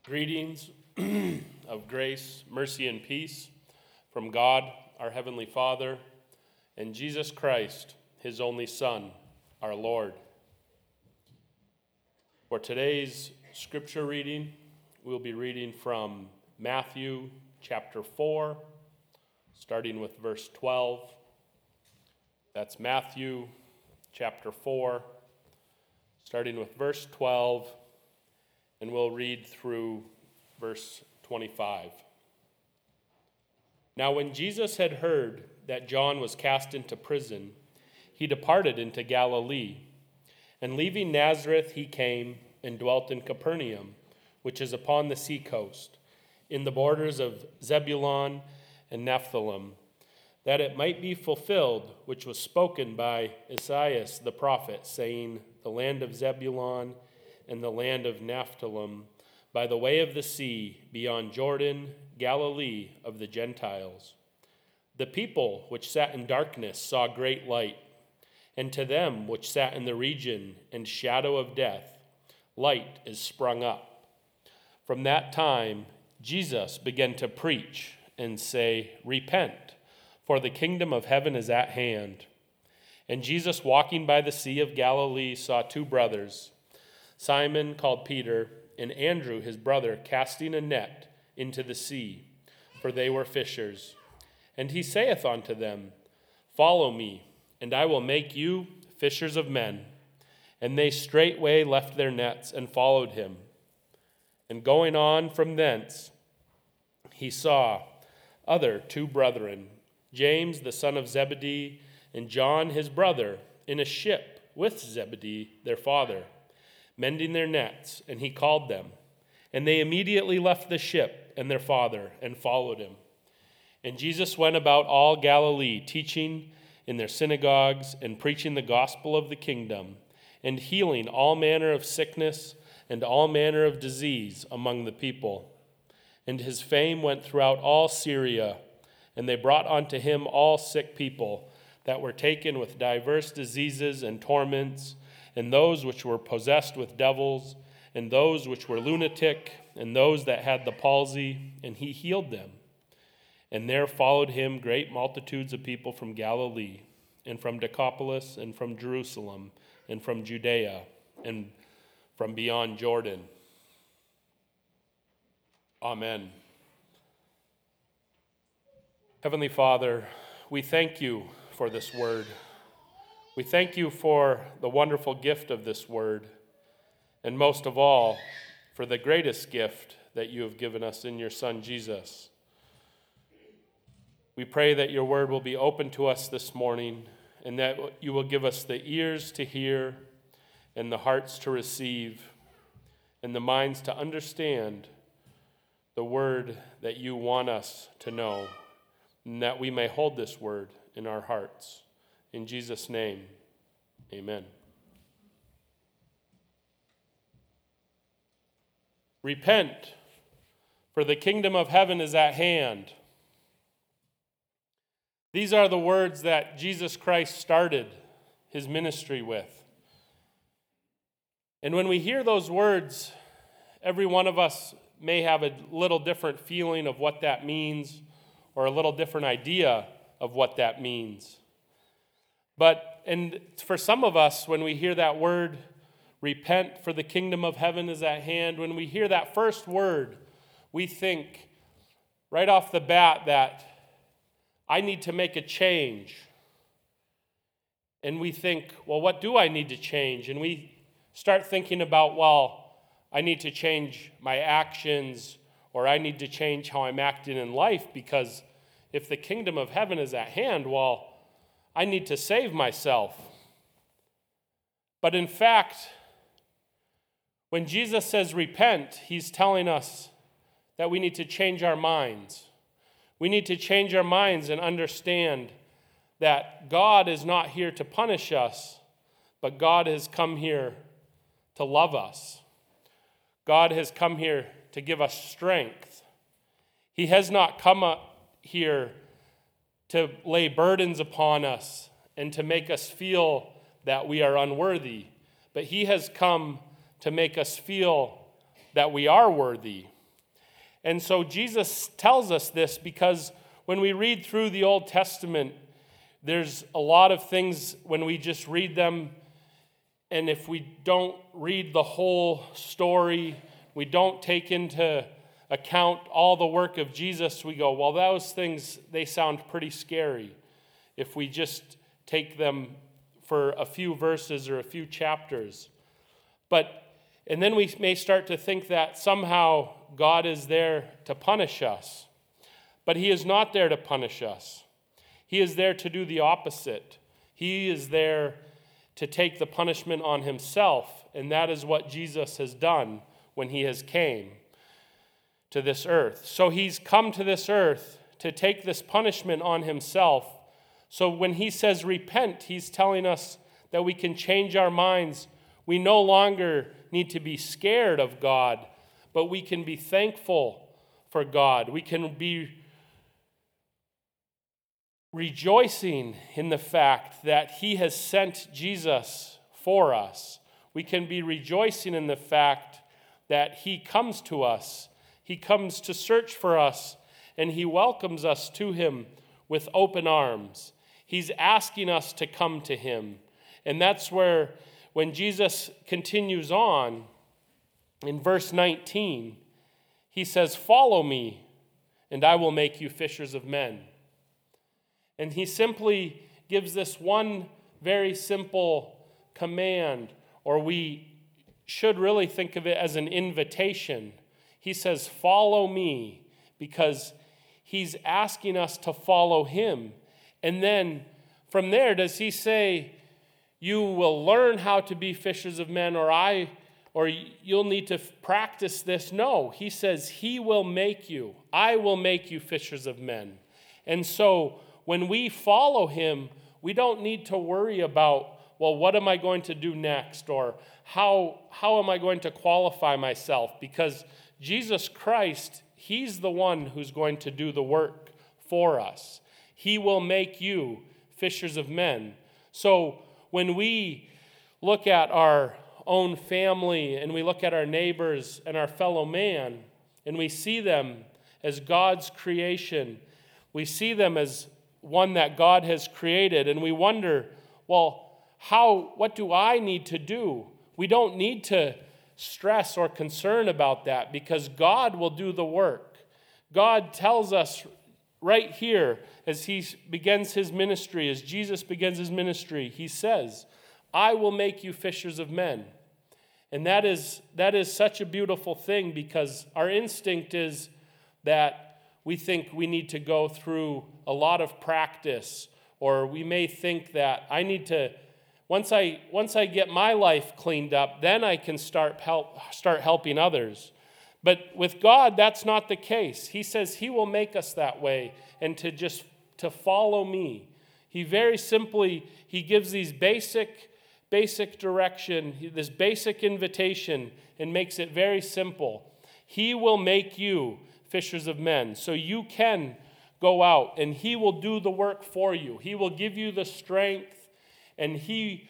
Greetings of grace, mercy, and peace from God, our Heavenly Father, and Jesus Christ, His only Son, our Lord. For today's scripture reading, we'll be reading from Matthew chapter 4, starting with verse 12. That's Matthew chapter 4, starting with verse 12. And we'll read through verse 25. Now when Jesus had heard that John was cast into prison, he departed into Galilee. And leaving Nazareth, he came and dwelt in Capernaum, which is upon the seacoast, in the borders of Zebulun and Nephthalim, that it might be fulfilled, which was spoken by Isaiah the prophet, saying, The land of Zebulun and the land of Nephthalim, by the way of the sea, beyond Jordan, Galilee of the Gentiles. The people which sat in darkness saw great light, and to them which sat in the region and shadow of death, light is sprung up. From that time Jesus began to preach and say, Repent, for the kingdom of heaven is at hand. And Jesus, walking by the sea of Galilee, saw two brothers, Simon called Peter, and Andrew his brother, casting a net into the sea, for they were fishers. And he saith unto them, Follow me, and I will make you fishers of men. And they straightway left their nets and followed him. And going on from thence, he saw other two brethren, James the son of Zebedee, and John his brother, in a ship with Zebedee their father, mending their nets, and he called them. And they immediately left the ship and their father and followed him. And Jesus went about all Galilee, teaching in their synagogues and preaching the gospel of the kingdom, and healing all manner of sickness and all manner of disease among the people. And his fame went throughout all Syria, and they brought unto him all sick people that were taken with diverse diseases and torments, and those which were possessed with devils, and those which were lunatic, and those that had the palsy, and he healed them. And there followed him great multitudes of people from Galilee, and from Decapolis, and from Jerusalem, and from Judea, and from beyond Jordan. Amen. Heavenly Father, we thank you for this word. We thank you for the wonderful gift of this word, and most of all, for the greatest gift that you have given us in your Son, Jesus. We pray that your word will be open to us this morning, and that you will give us the ears to hear, and the hearts to receive, and the minds to understand the word that you want us to know, and that we may hold this word in our hearts. In Jesus' name, amen. Repent, for the kingdom of heaven is at hand. These are the words that Jesus Christ started his ministry with. And when we hear those words, every one of us may have a little different feeling of what that means, or a little different idea of what that means. And for some of us, when we hear that word, repent, for the kingdom of heaven is at hand, when we hear that first word, we think right off the bat that I need to make a change. And we think, well, what do I need to change? And we start thinking about, well, I need to change my actions, or I need to change how I'm acting in life, because if the kingdom of heaven is at hand, well, I need to save myself. But in fact, when Jesus says repent, he's telling us that we need to change our minds. We need to change our minds and understand that God is not here to punish us, but God has come here to love us. God has come here to give us strength. He has not come up here to lay burdens upon us and to make us feel that we are unworthy, but he has come to make us feel that we are worthy, And so Jesus tells us this because when we read through the Old Testament, there's a lot of things when we just read them, and if we don't read the whole story, we don't take into account all the work of Jesus, we go, well, those things, they sound pretty scary if we just take them for a few verses or a few chapters. And then we may start to think that somehow God is there to punish us. But he is not there to punish us. He is there to do the opposite. He is there to take the punishment on himself, and that is what Jesus has done when he has came to this earth. So he's come to this earth to take this punishment on himself. So when he says repent, he's telling us that we can change our minds. We no longer need to be scared of God, but we can be thankful for God. We can be rejoicing in the fact that he has sent Jesus for us. We can be rejoicing in the fact that he comes to us. He comes to search for us, and he welcomes us to him with open arms. He's asking us to come to him. And that's where, when Jesus continues on, in verse 19, he says, "Follow me, and I will make you fishers of men." And he simply gives this one very simple command, or we should really think of it as an invitation. He says, "Follow me," because he's asking us to follow him. And then from there, does he say, you will learn how to be fishers of men, or you'll need to practice this? No, he says, he will make you. I will make you fishers of men. And so when we follow him, we don't need to worry about, well, what am I going to do next? Or how am I going to qualify myself? Because Jesus Christ, he's the one who's going to do the work for us. He will make you fishers of men. So when we look at our own family and we look at our neighbors and our fellow man, and we see them as God's creation, we see them as one that God has created, and we wonder, well, what do I need to do? We don't need to stress or concern about that, because God will do the work. God tells us right here, as he begins his ministry, as Jesus begins his ministry, he says, "I will make you fishers of men." And that is such a beautiful thing, because our instinct is that we think we need to go through a lot of practice, or we may think that I need to, once I get my life cleaned up, then I can start helping others. But with God, that's not the case. He says he will make us that way, and to follow me. He very simply, he gives these basic direction, this basic invitation, and makes it very simple. He will make you fishers of men. So you can go out, and he will do the work for you. He will give you the strength, and he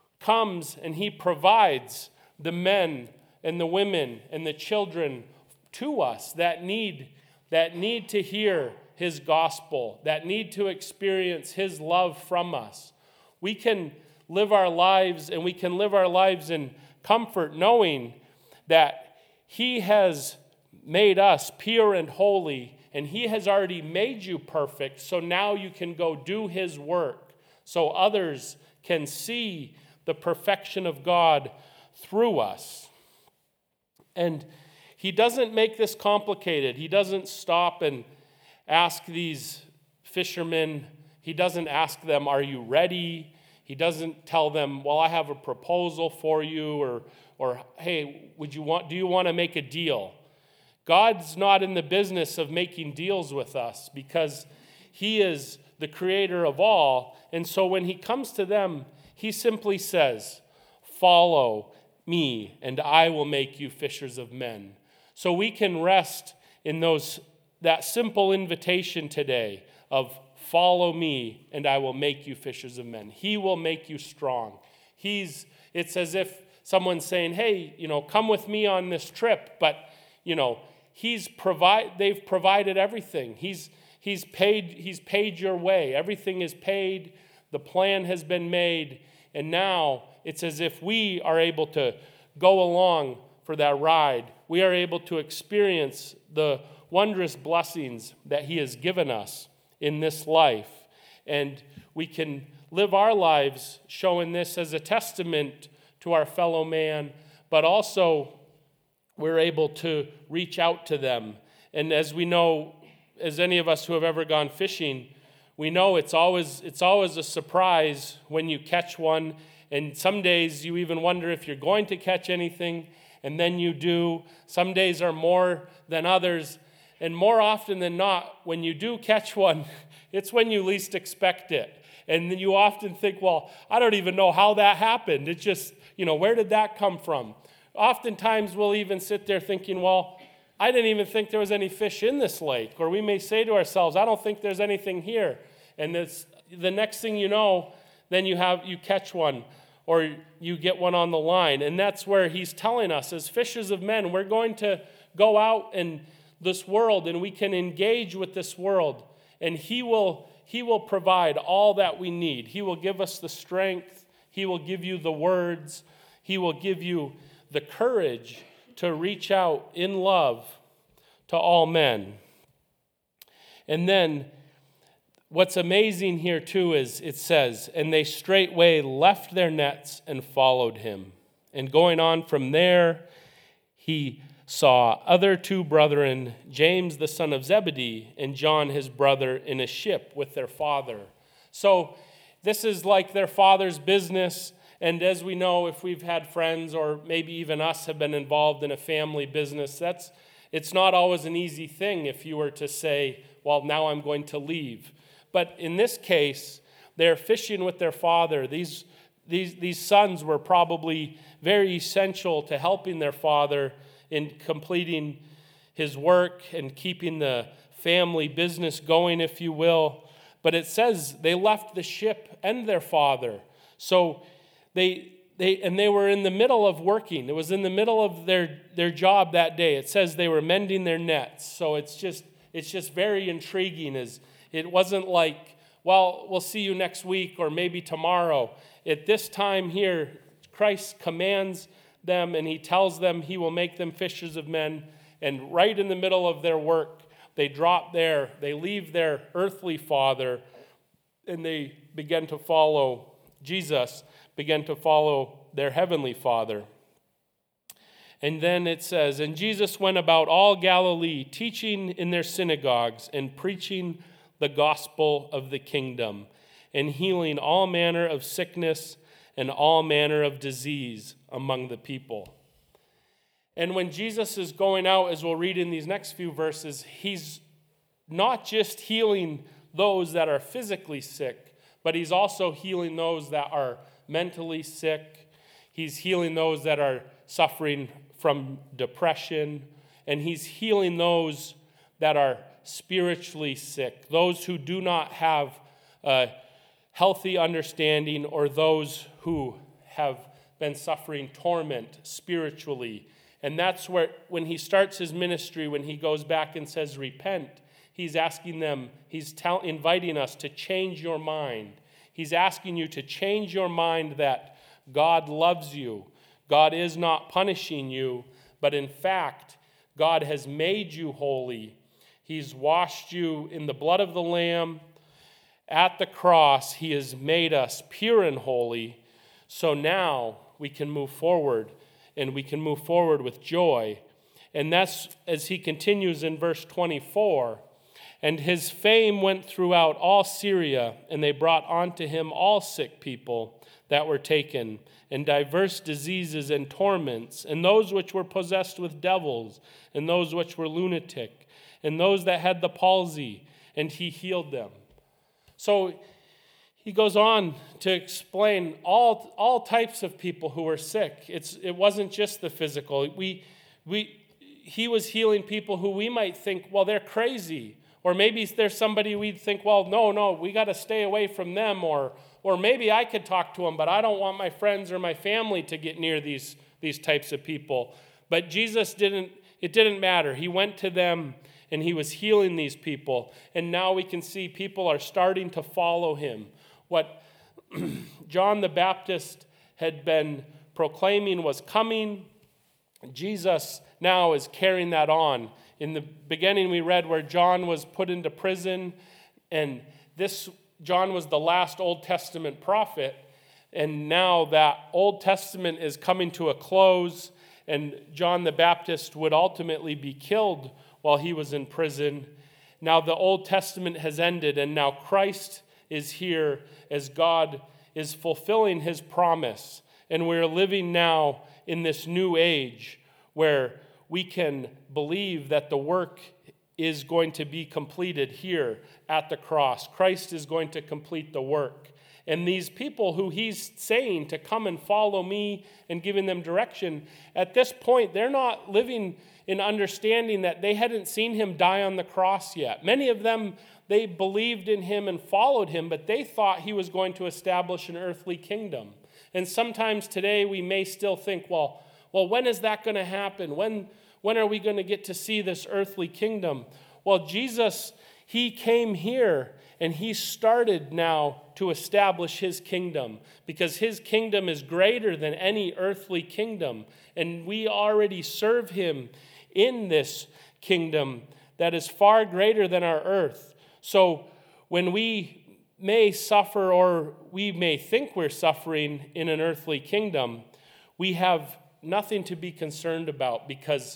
comes and he provides the men and the women and the children to us that need to hear his gospel, that need to experience his love from us. We can live our lives, and we can live our lives in comfort, knowing that he has made us pure and holy, and he has already made you perfect, so now you can go do his work, so others can see the perfection of God through us. And he doesn't make this complicated. He doesn't stop and ask these fishermen, he doesn't ask them, "Are you ready?" He doesn't tell them, "Well, I have a proposal for you," or "Hey, do you want to make a deal?" God's not in the business of making deals with us, because he is the creator of all. And so when he comes to them, he simply says, "Follow me, and I will make you fishers of men." So we can rest in that simple invitation today of follow me, and I will make you fishers of men. He will make you strong. It's as if someone's saying, "Hey, come with me on this trip," but, they've provided everything. He's paid your way. Everything is paid. The plan has been made. And now it's as if we are able to go along for that ride. We are able to experience the wondrous blessings that he has given us in this life. And we can live our lives showing this as a testament to our fellow man, but also we're able to reach out to them. And as we know, as any of us who have ever gone fishing, we know it's always a surprise when you catch one. And some days you even wonder if you're going to catch anything, and then you do. Some days are more than others. And more often than not, when you do catch one, it's when you least expect it. And you often think, well, I don't even know how that happened. It's just, where did that come from? Oftentimes we'll even sit there thinking, well, I didn't even think there was any fish in this lake. Or we may say to ourselves, I don't think there's anything here. And the next thing you know, then you catch one or you get one on the line. And that's where he's telling us, as fishers of men, we're going to go out in this world and we can engage with this world. And he will provide all that we need. He will give us the strength. He will give you the words. He will give you the courage to reach out in love to all men. And then what's amazing here too is it says, and they straightway left their nets and followed him. And going on from there, he saw other two brethren, James the son of Zebedee and John his brother, in a ship with their father. So this is like their father's business. And as we know, if we've had friends or maybe even us have been involved in a family business, it's not always an easy thing if you were to say, well, now I'm going to leave. But in this case, they're fishing with their father. These sons were probably very essential to helping their father in completing his work and keeping the family business going, if you will. But it says they left the ship and their father. So they were in the middle of working. It was in the middle of their job that day. It says they were mending their nets. So it's just very intriguing. It wasn't like, well, we'll see you next week or maybe tomorrow. At this time here, Christ commands them and he tells them he will make them fishers of men. And right in the middle of their work, they leave their earthly father and they begin to follow Jesus, begin to follow their heavenly Father. And then it says, and Jesus went about all Galilee, teaching in their synagogues and preaching the gospel of the kingdom and healing all manner of sickness and all manner of disease among the people. And when Jesus is going out, as we'll read in these next few verses, he's not just healing those that are physically sick, but he's also healing those that are mentally sick. He's healing those that are suffering from depression, and he's healing those that are spiritually sick, those who do not have a healthy understanding, or those who have been suffering torment spiritually. And that's where, when he starts his ministry, when he goes back and says, repent, he's asking them, inviting us to change your mind. He's asking you to change your mind that God loves you. God is not punishing you, but in fact, God has made you holy. He's washed you in the blood of the Lamb. At the cross, he has made us pure and holy. So now we can move forward, and we can move forward with joy. And that's as he continues in verse 24. And his fame went throughout all Syria, and they brought unto him all sick people that were taken, and diverse diseases and torments, and those which were possessed with devils, and those which were lunatic, and those that had the palsy, and he healed them. So he goes on to explain all types of people who were sick. It wasn't just the physical. He was healing people who we might think, well, they're crazy. Or maybe there's somebody we'd think, well, no, we got to stay away from them. Or maybe I could talk to them, but I don't want my friends or my family to get near these types of people. But Jesus didn't it didn't matter. He went to them and he was healing these people. And now we can see people are starting to follow him. What John the Baptist had been proclaiming was coming, Jesus now is carrying that on. In the beginning we read where John was put into prison, and this John was the last Old Testament prophet, and now that Old Testament is coming to a close, and John the Baptist would ultimately be killed while he was in prison. Now the Old Testament has ended, and now Christ is here as God is fulfilling his promise. And we're living now in this new age where we can believe that the work is going to be completed here at the cross. Christ is going to complete the work. And these people who he's saying to come and follow me and giving them direction, at this point, they're not living in understanding that they hadn't seen him die on the cross yet. Many of them, they believed in him and followed him, but they thought he was going to establish an earthly kingdom. And sometimes today we may still think, well, when is that going to happen? When are we going to get to see this earthly kingdom? Well, Jesus, he came here and he started now to establish his kingdom, because his kingdom is greater than any earthly kingdom. And we already serve him in this kingdom that is far greater than our earth. So when we may suffer, or we may think we're suffering in an earthly kingdom, we have nothing to be concerned about, because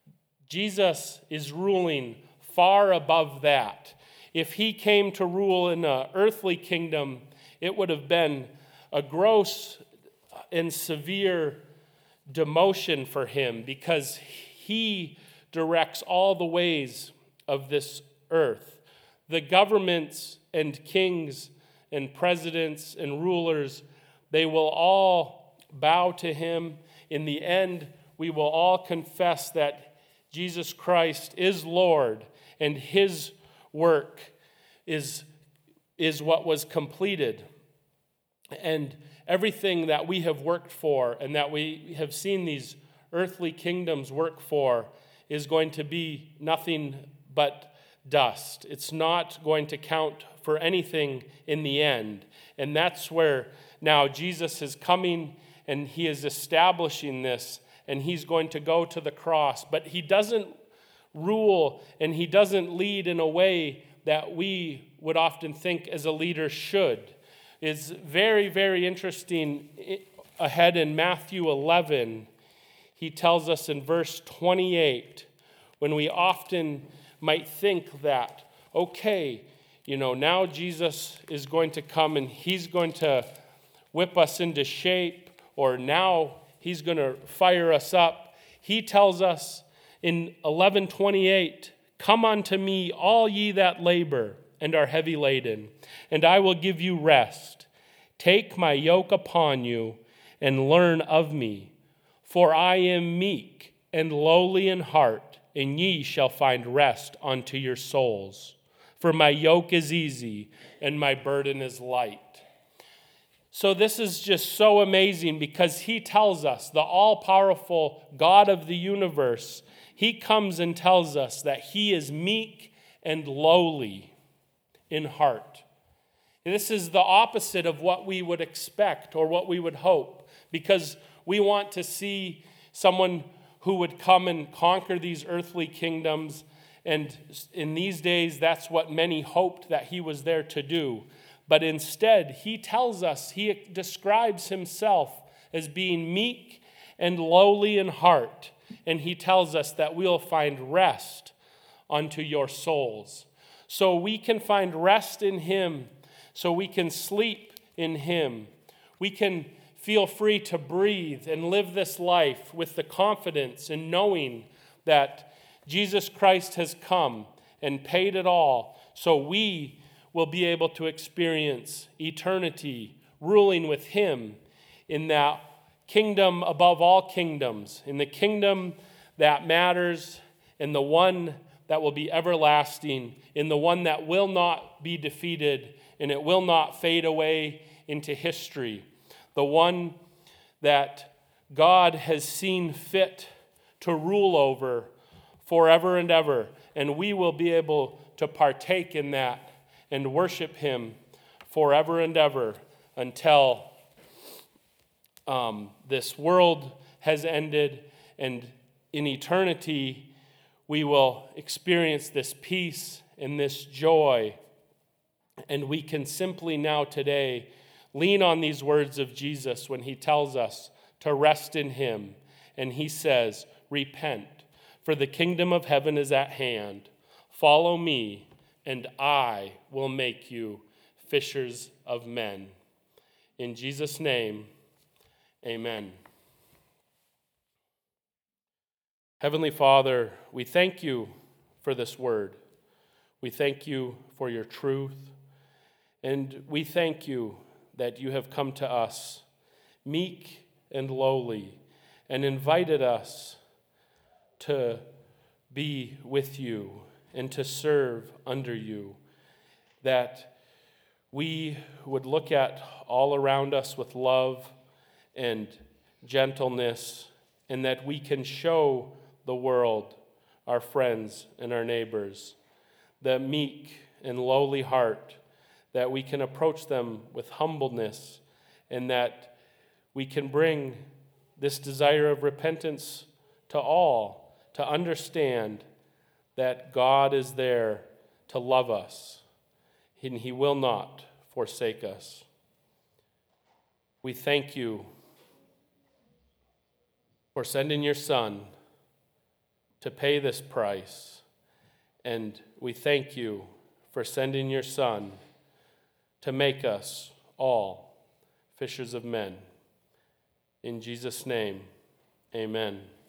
Jesus is ruling far above that. If he came to rule in an earthly kingdom, it would have been a gross and severe demotion for him, because he directs all the ways of this earth. The governments and kings and presidents and rulers, they will all bow to him. In the end, we will all confess that Jesus Christ is Lord, and his work is what was completed. And everything that we have worked for and that we have seen these earthly kingdoms work for is going to be nothing but dust. It's not going to count for anything in the end. And that's where now Jesus is coming and he is establishing this, and he's going to go to the cross. But he doesn't rule and he doesn't lead in a way that we would often think as a leader should. It's very, very interesting ahead in Matthew 11. He tells us in verse 28, when we often might think that, okay, now Jesus is going to come and he's going to whip us into shape, or now he's going to fire us up. He tells us in 11:28, "Come unto me, all ye that labor and are heavy laden, and I will give you rest. Take my yoke upon you and learn of me, for I am meek and lowly in heart, and ye shall find rest unto your souls. For my yoke is easy and my burden is light." So this is just so amazing, because he tells us, the all-powerful God of the universe, he comes and tells us that he is meek and lowly in heart. And this is the opposite of what we would expect or what we would hope, because we want to see someone who would come and conquer these earthly kingdoms. And in these days, that's what many hoped that he was there to do. But instead, he tells us, he describes himself as being meek and lowly in heart. And he tells us that we'll find rest unto your souls. So we can find rest in him, so we can sleep in him. We can feel free to breathe and live this life with the confidence and knowing that Jesus Christ has come and paid it all, so we will be able to experience eternity ruling with him in that kingdom above all kingdoms, in the kingdom that matters, in the one that will be everlasting, in the one that will not be defeated, and it will not fade away into history, the one that God has seen fit to rule over forever and ever. And we will be able to partake in that and worship him forever and ever until this world has ended, and in eternity we will experience this peace and this joy. And we can simply now today lean on these words of Jesus when he tells us to rest in him. And he says, repent, for the kingdom of heaven is at hand. Follow me, and I will make you fishers of men. In Jesus' name, amen. Heavenly Father, we thank you for this word. We thank you for your truth. And we thank you that you have come to us, meek and lowly, and invited us to be with you and to serve under you, that we would look at all around us with love and gentleness, and that we can show the world, our friends and our neighbors, the meek and lowly heart, that we can approach them with humbleness, and that we can bring this desire of repentance to all, to understand that God is there to love us, and he will not forsake us. We thank you for sending your Son to pay this price, and we thank you for sending your Son to make us all fishers of men. In Jesus' name, amen.